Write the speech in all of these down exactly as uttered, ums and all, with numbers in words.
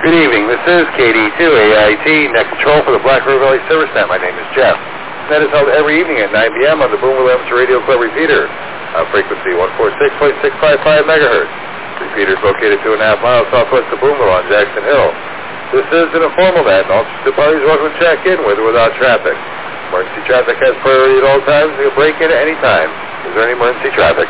Good evening. This is K D two A I T, Net Control for the Black River Valley Service Net. My name is Jeff. Net is held every evening at nine p.m. on the Boonville Amateur Radio Club repeater on frequency one forty-six point six five five megahertz. Repeater is located two and a half miles southwest of Boonville on Jackson Hill. This is an informal net, and all interested parties are welcome to check in with or without traffic. Emergency traffic has priority at all times, and you'll break in at any time. Is there any emergency traffic?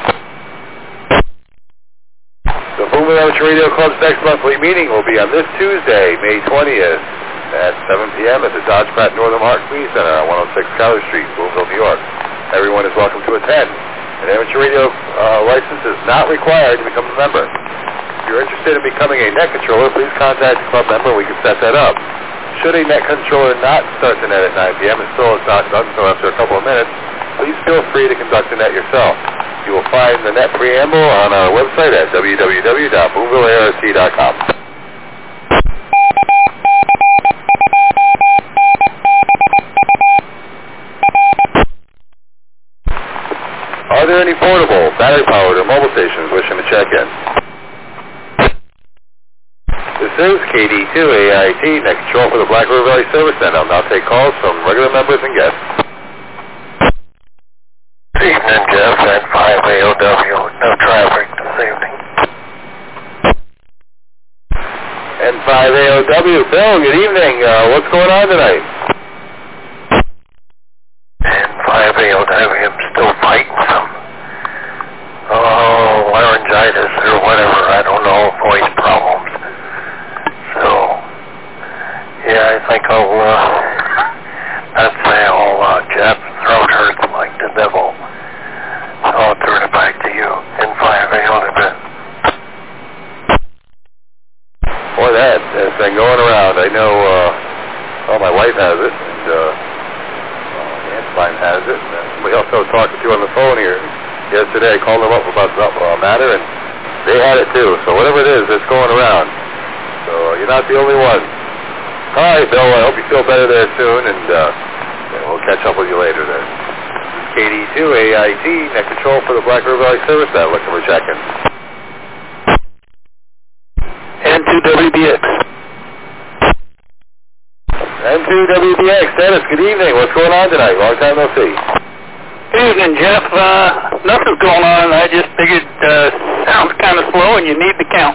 The Boonville Amateur Radio Club's next monthly meeting will be on this Tuesday, May twentieth, at seven p.m. at the Dodge Pratt Northern Heart Community Center on one oh six College Street, Boonville, New York. Everyone is welcome to attend. An amateur radio uh, license is not required to become a member. If you're interested in becoming a net controller, please contact the club member and we can set that up. Should a net controller not start the net at nine p.m. and still is not done so after a couple of minutes, please feel free to conduct the net yourself. You will find the net preamble on our website at w w w dot boonville a r c dot com. Are there any portable, battery-powered, or mobile stations wishing to check in? This is K D two A I T, Net Control for the Black River Valley Service Net. I'll now take calls from regular members and guests. Good evening, Jeff, at five A O W. No traffic this evening. And five A O W. Bill, good evening. Uh, what's going on tonight? And five A O W, I'm still fighting some, oh, laryngitis or whatever, I don't know, voice problems. So, yeah, I think I'll, uh, not say I'll, uh, Jeff's throat hurts like the devil. So I'll turn it back to you in five A O W. Boy, that has been going around. I know, uh, well, my wife has it, and, uh, Anspine has it. And somebody else I was talking to on the phone here yesterday. I called them up about some uh, matter, and they had it too. So whatever it is, it's going around. So uh, you're not the only one. All right, Bill, I hope you feel better there soon, and uh, yeah, we'll catch up with you later then. This is K D two A I T, Net Control for the Black River Valley Service Net. Looking for check-in. N two W B X. N two W B X, Dennis, good evening. What's going on tonight? Long time no see. Good evening, Jeff. Uh, nothing's going on. I just figured uh, sounds kind of slow and you need to count.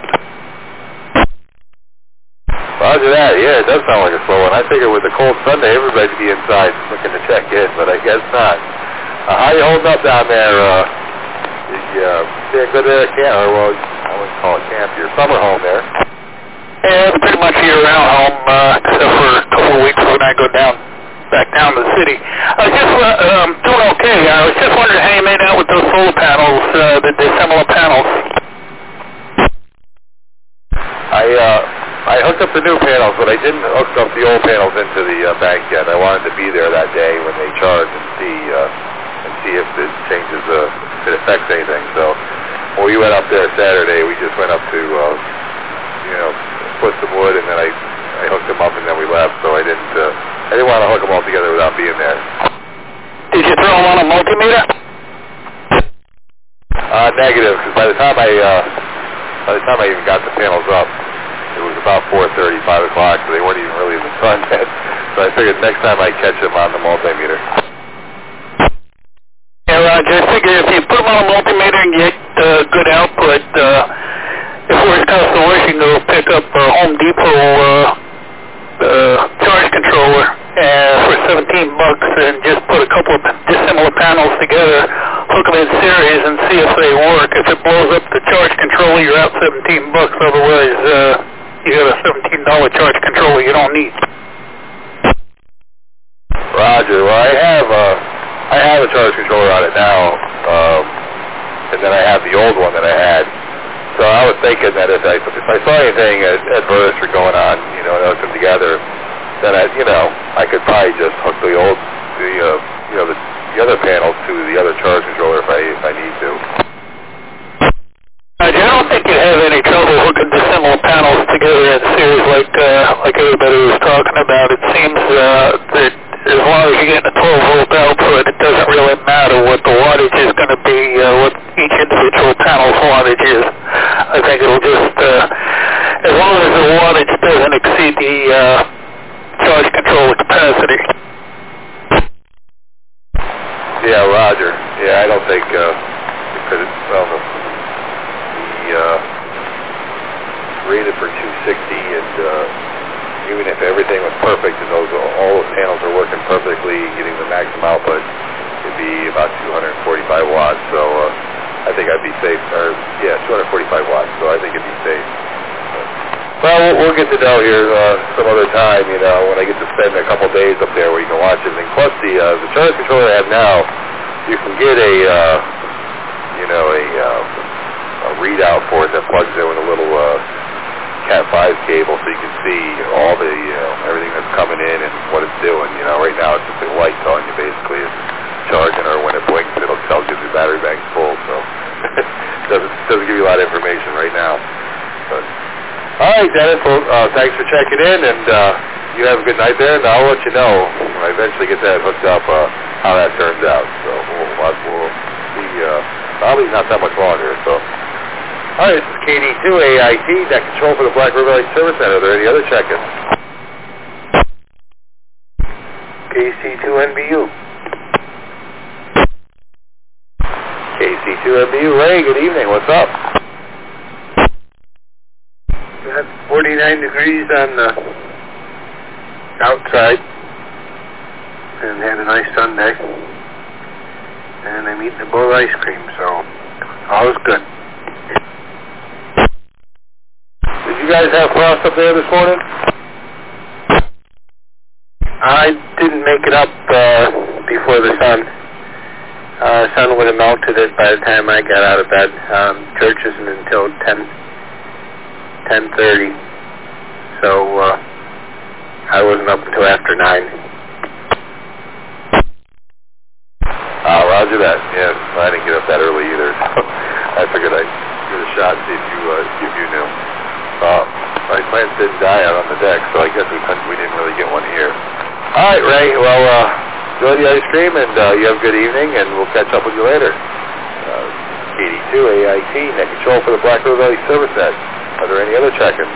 Roger that. Yeah, it does sound like a slow one. I figured with the cold Sunday, everybody'd be inside looking to check in, but I guess not. Uh, how you holding up down there? Uh, you uh, staying good there at camp, or well, I wouldn't call it camp, your summer home there. Yeah, it's pretty much year-round home, uh, except for a couple of weeks when I go down, back down to the city. I was just uh, um, doing okay. I was just wondering how you made out with those solar panels, uh, the, the similar panels. I uh, I hooked up the new panels, but I didn't hook up the old panels into the uh, bank yet. I wanted to be there that day when they charge and see uh, and see if it changes, uh, if it affects anything. So when we went up there Saturday, we just went up to uh, you know. put some wood, and then I, I hooked them up, and then we left. So I didn't uh, I didn't want to hook them all together without being there. Did you throw them on a multimeter? Uh, negative, because by the time I uh, by the time I even got the panels up, it was about four thirty, five o'clock, so they weren't even really in the sun yet. So I figured next time I'd catch them on the multimeter. Yeah, Roger. I figure if you put them on a multimeter and get uh, good output, uh, if worst comes to worst, you can go pick up a Home Depot uh, uh, charge controller uh, for seventeen bucks and just put a couple of dissimilar panels together, hook them in series, and see if they work. If it blows up the charge controller, you're out seventeen bucks. Otherwise, uh, you got a seventeen dollar charge controller you don't need. Roger. Well, I have uh, I have a charge controller on it now, um, and then I have the old one that I had. So I was thinking that if I, if I saw anything adverse or going on, you know, and hook them together, then I, you know, I could probably just hook the old, the, uh, you know, the, the other panels to the other charge controller if I, if I need to. I don't think you have any trouble hooking the similar panels together in series like, uh, like everybody was talking about. It seems uh, that as long as you get a twelve volt output, it doesn't really matter what the wattage is going to be, uh, what each individual panel's wattage is. I think it'll just uh, as long as the wattage doesn't exceed the uh, charge controller capacity. Yeah, Roger. Yeah, I don't think, uh, because it's, well, the, the uh, rated for two sixty, and uh, even if everything was perfect and those all those panels are working perfectly, getting the maximum output, it'd be about two forty-five watts. So uh, I think I'd be safe. Or yeah, two forty-five watts. So I think it'd be safe. Well, we'll, we'll get to know here uh, some other time. You know, when I get to spend a couple days up there where you can watch everything. Plus the uh, the charge controller I have now, you can get a uh, you know a, uh, a readout for it that plugs in with a little uh, Cat five cable, so you can see all the you know, everything that's coming in and what it's doing. You know, right now it's just a light telling you basically it's charging, or when it blinks, it'll tell you the battery bank's full. So it doesn't doesn't give you a lot of information right now. But all right, Dennis. Well, uh, thanks for checking in, and uh, you have a good night there. And I'll let you know when I eventually get that hooked up uh, how that turns out. So we'll we'll see. Uh, probably not that much longer. So. All right, this is K D two A I T, net control for the Black River Valley Service Center. Are there any other check-ins? K C two N B U. K C two N B U. Ray, good evening. What's up? We had forty-nine degrees on the outside, and had a nice Sunday. And I'm eating a bowl of ice cream, so all is good. Did you guys have frost up there this morning? I didn't make it up uh, before the sun. Uh, sun would have melted it by the time I got out of bed. Um, church isn't until ten, ten thirty, so uh, I wasn't up until after nine. Uh, roger that. Yeah, I didn't get up that early either. So I figured I'd give it a shot and see if you, uh, see if you knew. Uh, my plants didn't die out on the deck, so I guess we couldn't, we didn't really get one here. All right, Ray. Well, uh, enjoy the ice cream, and uh, you have a good evening, and we'll catch up with you later. Uh, K D two A I T, net control for the Black River Valley Service Net. Are there any other check-ins?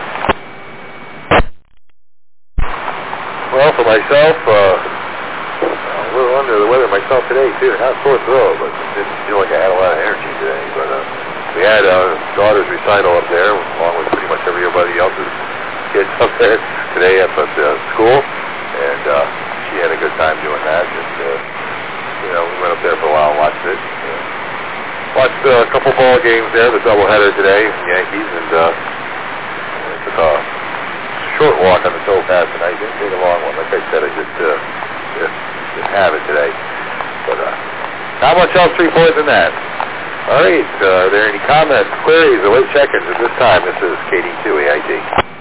Well, for myself, uh, a little under the weather myself today, too. Not sore throat, but didn't feel like I had a lot of energy today, but uh, we had uh, daughter's recital up there, along with pretty much everybody else's kids up there today at the uh, school, and uh, she had a good time doing that. Just, uh, you know, we went up there for a while and watched it. Uh, watched uh, a couple ball games there, the doubleheader today, Yankees, and uh, took a short walk on the towpath tonight. Didn't take a long one. Like I said, I just, uh, just didn't have it today. But uh, not much else to report than that. All right, uh, are there any comments, queries, or late check-ins at this time? This is K D two A I T.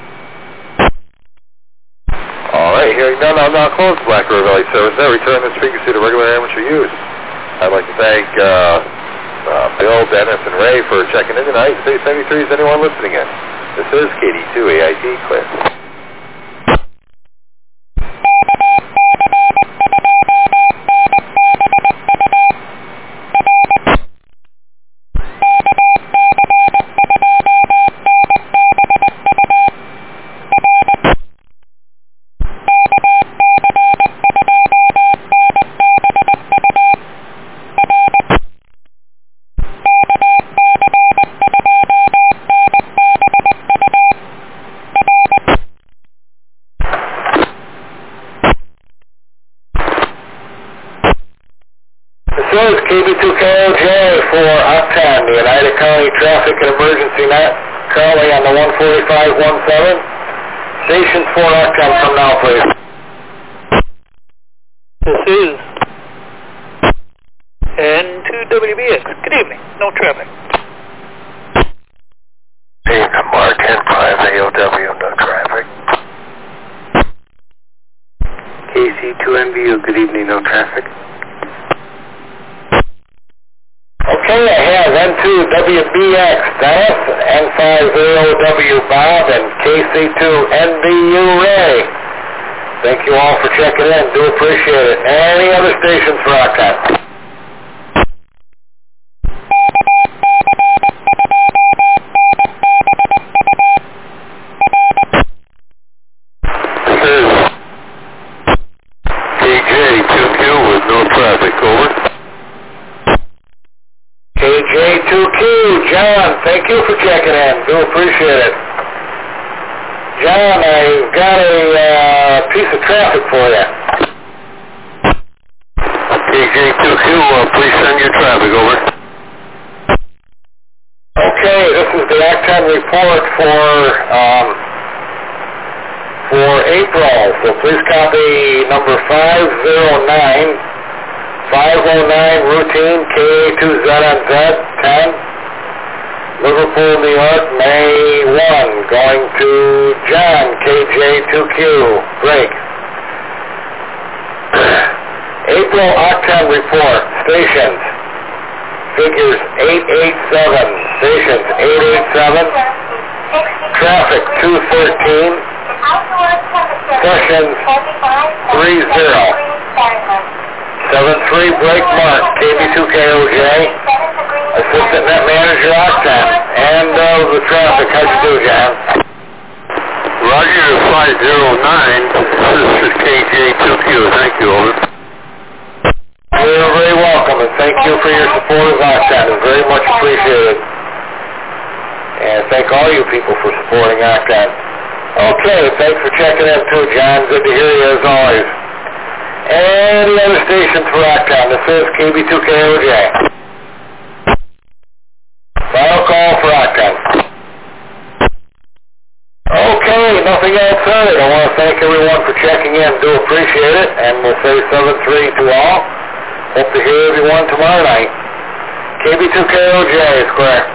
All right, hearing none, I'll now close the Black River Valley Service. I return this frequency to regular amateur use. I'd like to thank uh, uh, Bill, Dennis, and Ray for checking in tonight. Stay seventy-three is anyone listening in. This is K D two A I T, clear. This is K B two K O J for Uptown, the United County Traffic and Emergency Net, currently on the one forty-five seventeen. Station four Uptown, come now, please. This is N two W B X. Good evening. No traffic. Station Mark ten five A O W, no traffic. K C two N B U, good evening, no traffic. Okay, I have N two W B X Dennis, N five A O W Bob, and K C two N B U Ray. Thank you all for checking in. Do appreciate it. Any other stations for Octane? Do appreciate it. John, I've got a uh, piece of traffic for you. K J two Q, uh, please send your traffic over. Okay, this is the Octane report for um, for April. So please copy number five oh nine, five oh nine routine K A two Z on Z ten. Liverpool, New York, May first, going to John, K J two Q, break. April Octane report, stations, figures eight eight seven, stations eight eight seven, traffic two thirteen, sessions three zero, seven three break mark, K B two K O J. Assistant Net Manager Octane, and uh, the traffic. How'd you do, John? Roger, five oh nine, this is K J two Q, thank you, over. You're very welcome, and thank you for your support of Octane. It's very much appreciated. And thank all you people for supporting Octane. Okay, thanks for checking in too, John. Good to hear you as always. Any other stations for Octane? This is K B two K O J. Final call for Octane. Okay, nothing else said. I want to thank everyone for checking in. Do appreciate it. And we'll say seven three to all. Hope to hear everyone tomorrow night. K B two K O J is correct.